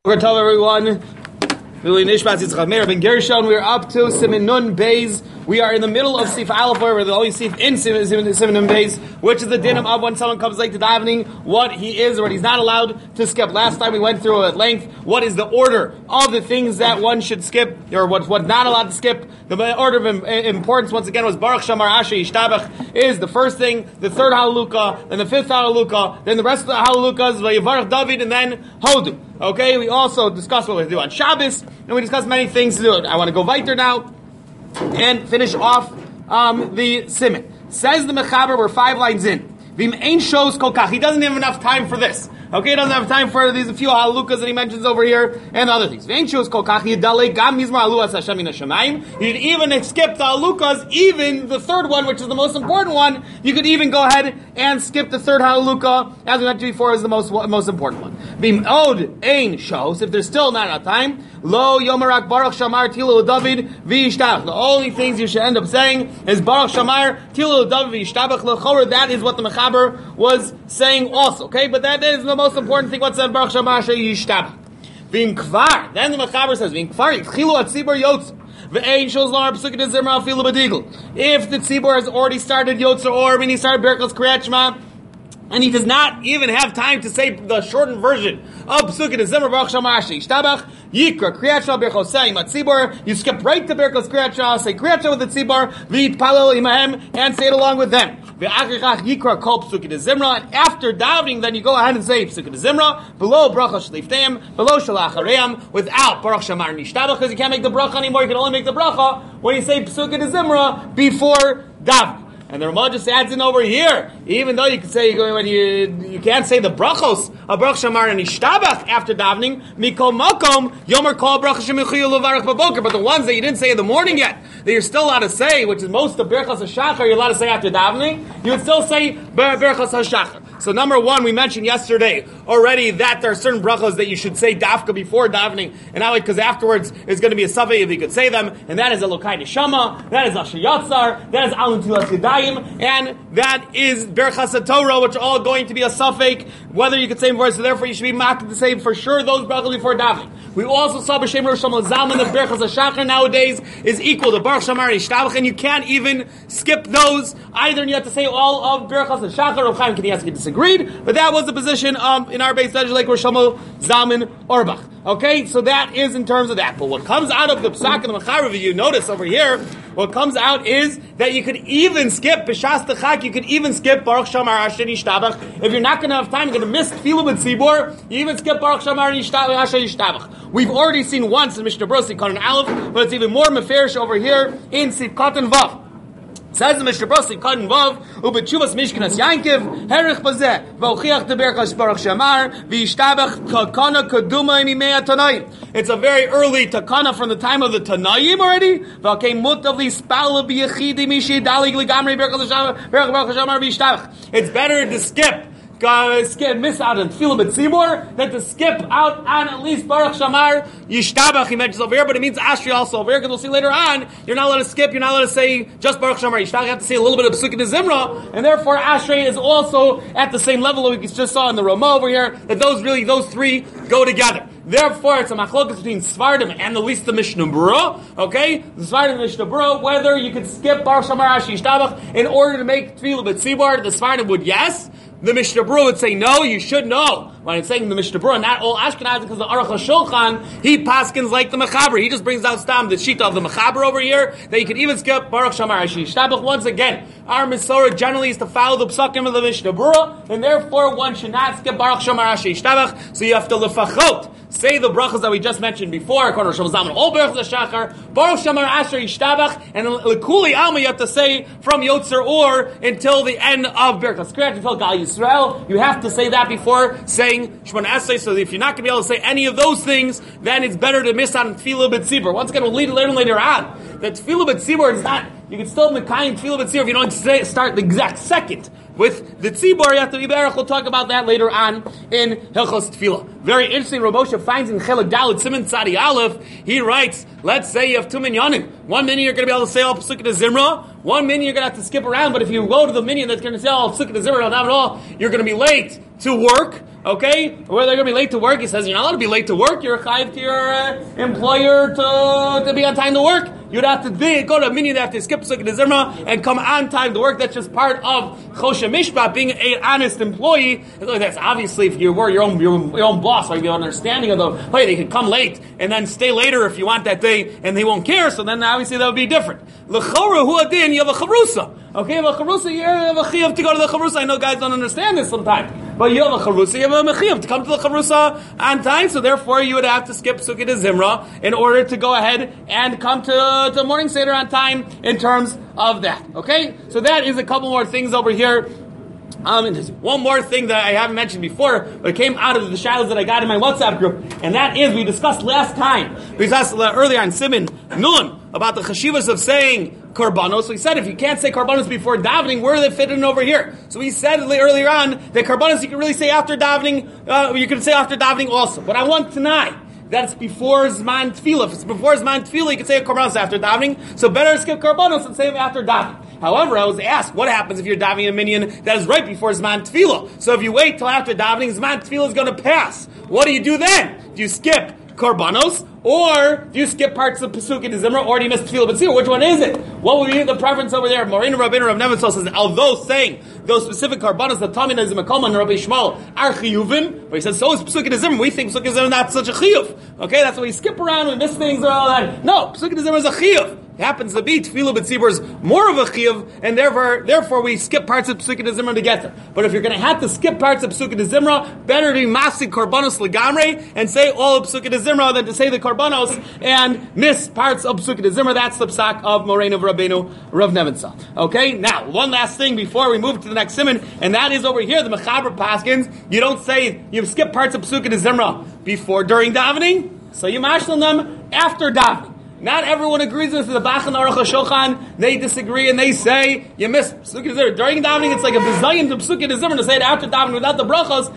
We're tell everyone. Really, Nishmat Yitzchak Meir ben Gershon. We're up to Siman Nun Beis. We are in the middle of Sif Aleph, where we're the only Sif in Siman Nun Beis, which is the din of when someone comes late to davening, what he is or what he's not allowed to skip. Last time we went through at length what is the order of the things that one should skip, or what's not allowed to skip. The order of importance, once again, was Baruch Shamar Asher Yishtabach is the first thing, the third Hallelujah, then the fifth Hallelujah, then the rest of the Hallelujahs, Vayivarach David, and then Hodu. Okay, we also discussed what we do on Shabbos, and we discussed many things to do. I want to go weiter now and finish off the Siman. Says the Mechaber, we're 5 lines in. Vim ein shows kolkach. He doesn't have enough time for this. Okay, he doesn't have time for these a few halukas that he mentions over here and other things. Vim ein shows kolkach yidale gam mizmar haluas Hashem min hashamayim. You could even skip the halukas, even the third one, which is the most important one. You could even go ahead and skip the third haluka, as we mentioned before, is the most important one. Vim od ein shows. If there's still not enough time, lo yomarak baruch shamar tilu David v'yishtabach. The only things you should end up saying is baruch shamar tilu David v'yishtabach lechorah. That is what the Mechaber was saying also. Okay, but that is the most important thing. What's that baruch shamar yishtabach? V'im kvar. Then the Mechaber says v'im kvar yitchilu atzibur yotz. If the tzibur has already started Yotzer Or, meaning he started Berkos Kriyat Shema, and he does not even have time to say the shortened version of Pesukei D'Zimra Baruch Shamar Asher Yishtabach, Yikra Kriyat Shema Berchosei Matzibur. You skip right to Berkos Kriyat Shema, say Kriyat Shema with the tzibur, v'yitpalel imahem, and say it along with them. V'achrichach Yikra Kol Pesukei D'Zimra, and after davening, then you go ahead and say Pesukei D'Zimra below Bracha Shlifteim, below Shalachareim, without Baruch Shamar Yishtabach, because you can't make the bracha anymore. You can only make the bracha when you say Pesukei D'Zimra before davening. And the Ramah just adds in over here, even though you can say when you can't say the brachos of Baruch Shamar and Yishtabach after davening, mikol makom yomer kol bracha shemichiyul levarach baboker. But the ones that you didn't say in the morning yet, that you're still allowed to say, which is most of Berachos HaShachar, you're allowed to say after davening, you would still say Berachos HaShachar. So number one, we mentioned yesterday already that there are certain brachos that you should say dafka before davening, and not like because afterwards it's going to be a savay if you could say them, and that is Elokai Neshama, that is Asher Yatzar, that is Alun Tilas Yadayim, and that is Berachas HaTorah, which are all going to be a suffix, whether you could say them before, so therefore you should be maked to say for sure those brachos before davening. We also saw B'Shem Rosh Hashanah Zalman that Berachos HaShachar nowadays is equal to Baruch Shamar Yishtabach, and you can't even skip those either, and you have to say all of Berachos HaShachar. Rav Chaim Kanievsky disagreed, but that was the position in our base like Rosh Hashanah Zalman Orbach. Okay, so that is in terms of that. But what comes out of the Psak and the Mechaber, you notice over here, what comes out is that you could even skip B'Shas Techak, you could even skip Baruch Shamar Asher Yishtabach. If you're not going to have time, you're going to miss Tefillah B'Tzibur, you even skip Baruch Shamar Asher Yishtabach. We've already seen once in Mishnah Berurah Sif Katan Aleph, but it's even more meferish over here in Sif Katan Vav. Says the Mishnah Berurah Sif Katan Vav, Ubetshuvas Mishkanas Yankiv, Herich Bazeh, V'ochiach Deberchas Baruch Shamar, V'yishtabach Takana Kaduma Imimei Tanaim. It's a very early takana from the time of the Tanaim already. V'akei mutavli spal b'yechidi mishi dalig ligamri Baruch Shamar V'yishtabach. It's better to miss out on Tefillah B'Tzibur than to skip out on at least Baruch Shamar Yishtabach. He mentions over here, but it means Ashrei also over here, because we'll see later on, you're not allowed to skip, you're not allowed to say just Baruch Shamar Yishtabach, you have to say a little bit of Pesukei D'Zimra, and therefore Ashrei is also at the same level that we just saw in the Ramah over here, that those three go together. Therefore, it's a machlokas between Svardim and at least the Mishnah Berurah, okay? The Svardim and the Mishnah Berurah, whether you could skip Baruch Shamar Asher Yishtabach in order to make Tefillah B'Tzibur, the Svardim would yes. The Mishnah Berurah would say no, you should know. When it's saying the Mishnah Berurah, not all Ashkenazim, because the Aruch HaShulchan, he paskins like the Mechaber. He just brings out stam the shita of the Mechaber over here, that you can even skip Baruch Shamar Asher Yishtabach. Once again, our Mesorah generally is to follow the psakim of the Mishnah Berurah, and therefore one should not skip Baruch Shamar Asher Yishtabach, so you have to lefachot say the brachas that we just mentioned before, according to Rosh Hashanah, all Berachos HaShachar, Baruch Shamar Asher Yishtabach, and Lekuli Alma you have to say from Yotzer Or until the end of Berachos Kriyat, until Gal Yisrael. You have to say that before saying Shemona Esrei, so if you're not going to be able to say any of those things, then it's better to miss on Tefillah B'Tzibur. Once again, we'll learn later on that Tefillah B'Tzibur is not, you can still Mekayim Tefillah B'Tzibur if you don't start the exact second. With the tzibur, you have to be berach. We'll talk about that later on in Hilchos Tefillah. Very interesting. Rav Moshe finds in Chelek Dalet Siman Tzadi Aleph. He writes, let's say you have 2 minyanim. 1 minyan you're going to be able to say all Pesukei D'Zimra. 1 minyan you're going to have to skip around. But if you go to the minyan that's going to say all Pesukei D'Zimra, not at all, you're going to be late to work. okay, where they're going to be late to work. He says you're not allowed to be late to work. You're chayiv to your employer to be on time to work. You'd have to go to a minyan, have to skip Pesukei de Zimra and come on time to work. That's just part of Choshe Mishpat, being an honest employee. That's obviously if you were your own boss, like you have an understanding of hey, they could come late and then stay later if you want that day, and they won't care. So then obviously that would be different. L'chora hu adin, you have a charusa. Okay, you have a charusa, you have a chiyuv to go to the charusa. I know guys don't understand this sometimes. But you have a charusa, you have a mechiyav to come to the charusa on time, so therefore you would have to skip Pesukei de Zimra in order to go ahead and come to morning seder on time in terms of that. Okay? So that is a couple more things over here. And there's one more thing that I haven't mentioned before, but it came out of the shadows that I got in my WhatsApp group, and that is, we discussed last time, we discussed earlier on Siman Nun, about the chashivas of saying karbanos. So we said if you can't say karbanos before davening, where do they fit in over here? So we said earlier on that karbanos you can really say after davening, you can say after davening also. But I want tonight, that's before Zman Tefillah. If it's before Zman Tefillah, you can say a karbanos after davening. So better skip karbanos and say them after davening. However, I was asked, what happens if you're davening a minyan that is right before Zman Tefillah? So if you wait till after davening, Zman Tefillah is going to pass. What do you do then? Do you skip karbanos, or do you skip parts of Pesukei de Zimra, or do you miss Tefillah B'tzibur? Which one is it? What would be the preference over there? Moreno Rabbeinu Rav Nebenzahl says, although saying those specific karbanos, the Talmid Nezim Makoma and Rabbi Shmuel are chiyuvim, but he says, so is Pesukei de Zimra. We think Pesukei de Zimra is not such a chiyuv. Okay, that's why we skip around, we miss things, and all that. No, Pesukei de Zimra is a chiyuv. It happens to be Tefillah B'tzibur is more of a chiyuv, and therefore we skip parts of Pesukei de Zimra to get there. But if you're going to have to skip parts of Pesukei de Zimra, better to be masik karbanos legamre and say all of Pesukei de Zimra than to say the karbanos and miss parts of Pesukei de Zimra. That's the psak of Moreno Rabbeinu Rav Nebenzahl. Okay, now one last thing before we move to the next siman, and that is over here the Mechaber Paskins. You don't say you skip parts of Pesukei de Zimra during davening, so you mashlim them after davening. Not everyone agrees with the Bachan Aruch HaShulchan. They disagree and they say you miss Pesukei de Zimra during davening. It's like a bizayon to Pesukei de Zimra to say it after davening without the brachos.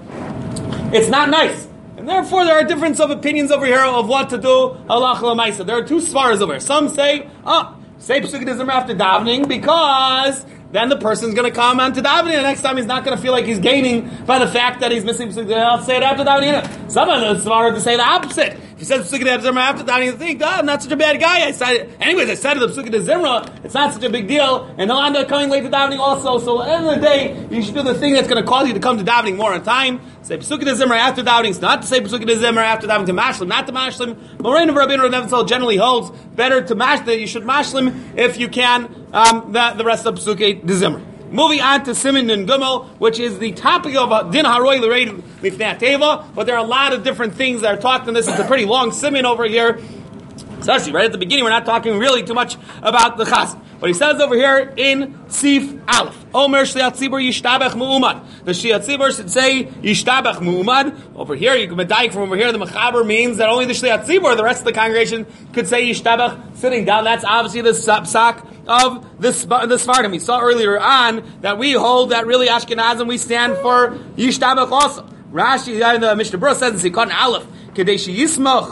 It's not nice. And therefore there are difference of opinions over here of what to do. Halacha l'maisa. There are two svaras over here. Some say, say Pesukei de Zimra after davening because then the person's going to come on to davening, and next time he's not going to feel like he's gaining by the fact that he's missing Pesukei de Zimra. I'll say it after davening. Some of the svaras to say the opposite. If he says Pesukei de Zimra after davening, you think, I'm not such a bad guy. I said the Pesukei de Zimra, it's not such a big deal, and they'll end up coming late to davening also. So at the end of the day, you should do the thing that's going to cause you to come to davening more on time. Say Pesukei de Zimra after davening. It's not to say Pesukei de Zimra after davening to mashlim, not to mashlim. Moreno Rabbeinu Rav Nebenzahl generally holds better to mash that you should mashlim if you can the rest of Pesukei de Zimra. Moving on to Siman and Gimel, which is the topic of Din Haroi L'Reid Lifnei Teva, but there are a lot of different things that are talked in this. It's a pretty long Siman over here. Especially right at the beginning, we're not talking really too much about the Chazan. But he says over here in Sif Aleph, Omer Shliat Tzibur Yishtabech Mu'umad. The Shliat Tzibur should say Yishtabech Mu'umad. Over here, you can medayik from over here. The Mechaber means that only the Shliat Tzibur, the rest of the congregation, could say Yishtabech sitting down. That's obviously the psak of the Sfardim. We saw earlier on that we hold that really Ashkenazim we stand for Yishtabech also. Rashi in the Mishnah Berurah says in Sikon Aleph, Kadesh Yismach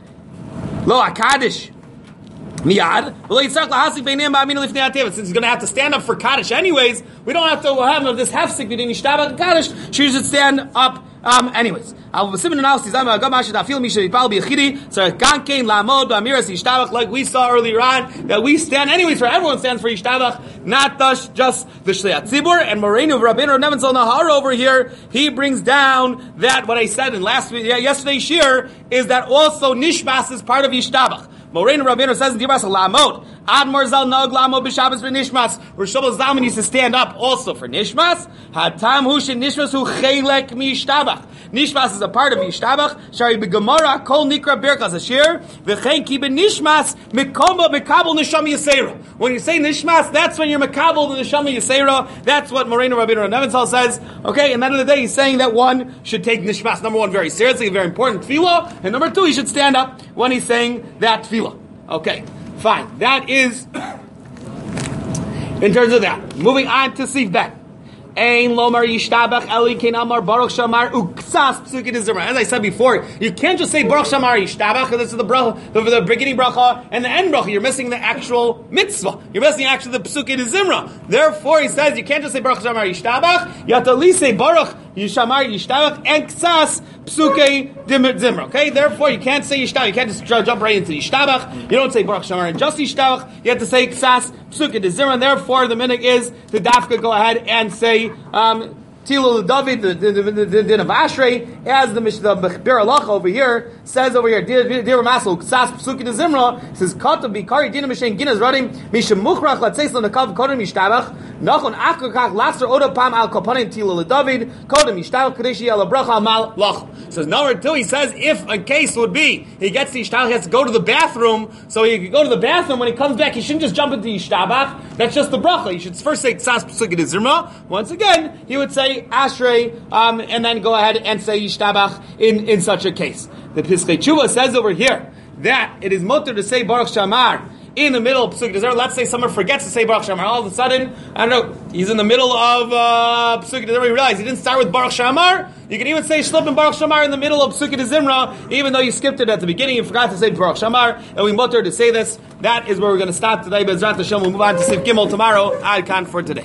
Lo HaKadosh Miyad. Since he's going to have to stand up for Kaddish anyways, we don't have to have this hefsek between Yishtabach and Kaddish. She should stand up anyways. Like we saw earlier on, that we stand anyways for everyone stands for Yishtabach, not just the Shliat Tzibur. And Moreno Rabbeinu Rav Nebenzahl Nahar over here, he brings down that what I said in yesterday's shir is that also Nishmas is part of Yishtabach. Moreno Rabbeinu says in Dibras Lamot, Ad Morzal Nog Lamot B'Shabbos B'Nishmas. Rosh Zalman used to stand up also for Nishmas. Hatam Hu Nishmas Hu Chelek Mishtabach. Nishmas is a part of Yishtabach. Shari B'Gemara Kol Nikra Birkas Asher V'Chein Ki B'Nishmas Mikomba Mekabel Neshama Yisera. When you say Nishmas, that's when you're Mekabel the Neshama Yisera. That's what Moreno Rabbeinu Rav Nebenzahl says. Okay, and at the end of the day, he's saying that one should take Nishmas, number one, very seriously, very important tefillah, and number two, he should stand up when he's saying that tefillah. Okay, fine. That is in terms of that. Moving on to Sif Bet. Ein lomar yishtabach eli kein amar baruch shamar uksas psuke de zimra. As I said before, you can't just say baruch shamar yishtabach. This is the bracha, the beginning bracha and the end bracha. You're missing the actual mitzvah. You're missing actually the psuke de zimra. Therefore, he says you can't just say baruch shamar yishtabach. You have to at least say baruch yishamar yishtabach and ksas psuke de zimra. Okay, therefore you can't say yishtabach. You can't just jump right into yishtabach. You don't say baruch shamar and just yishtabach. You have to say ksas psuke de zimra. Therefore, the minhag is to dafka go ahead and say Tilo David, the din of Ashrei, as the Bechber Halacha over here says over here, Dir Masel Ksas Psuki de Zimra says Katav Bikari Dina Mishen Ginas Radim Mishem Muchrach Latzeis Nakav Kodem Yishtabach Nachon Akakach Laster Oda Pam Al Kapanim Tilo David Kodem Yishtabach Kadeshi Al Bracha Mal Lach. Says number 2, he says if a case would be he gets the Yishtabach, he has to go to the bathroom, so he could go to the bathroom. When he comes back, he shouldn't just jump into Yishtabach. That's just the bracha. You should first say Ksas Psuki de Zimra. Once again, he would say Ashrei, and then go ahead and say Yishtabach in such a case. The Piskei Tshuva says over here that it is mutter to say Baruch Shamar in the middle of Psuke de Zimra. Let's say someone forgets to say Baruch Shamar. All of a sudden, I don't know, he's in the middle of Psuke de Zimra. He realized he didn't start with Baruch Shamar. You can even say Shlip and Baruch Shamar in the middle of Psuke de Zimra, even though you skipped it at the beginning. You forgot to say Baruch Shamar, and we mutter to say this. That is where we're going to stop today. But Bezrat Hashem, we'll move on to Sif Gimel tomorrow. Ad Kan for today.